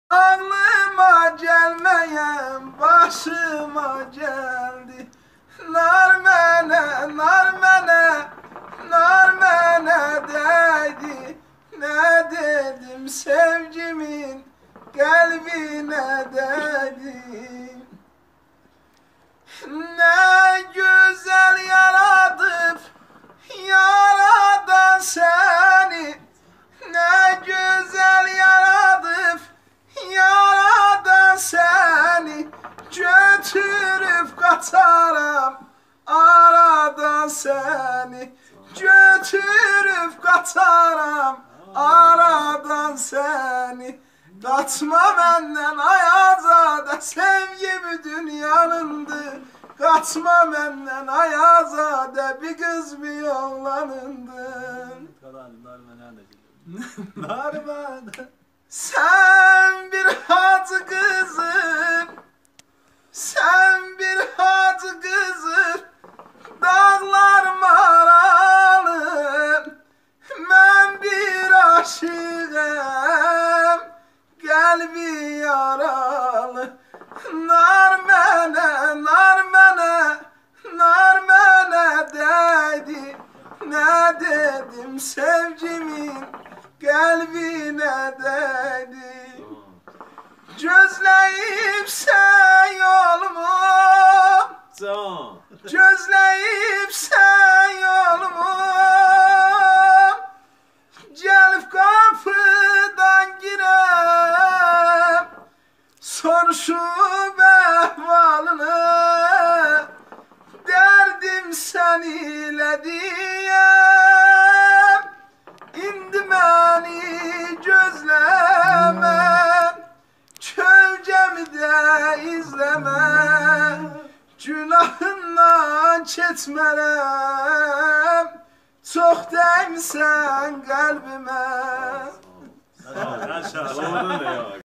Aklıma gelmeyen başıma geldi. Narmene, narmene, narmene değdi. Ne dedim sevgimin kalbine değdi. Ne güzel yaradıp yaradan seni. Ne güzel yaradıp yaradan seni. Götürüp kaçaram aradan seni. Götürüp kaçaram aradan seni. Kaçma benden Ayazade, sevgimi dünyanındı. Kaçma benden Ayazade, bir kız bir oğlanındı. Sen bir hacı kızım, sen bir hacı kızım, dağlar maralı, ben bir aşığım, kalbi yaralı. Narmene, narmene, narmene değdi. Ne dedim sevgimin kalbine değdi. Gözleyip sen yolumu, gözleyip sen yolumu, gelip kapıdan girem, soruşup ehvalını, derdim sen ile diyem. İndi beni gözleme, kölgemi de izleme, günahından keçmərəm, çox dəymisən qəlbimə.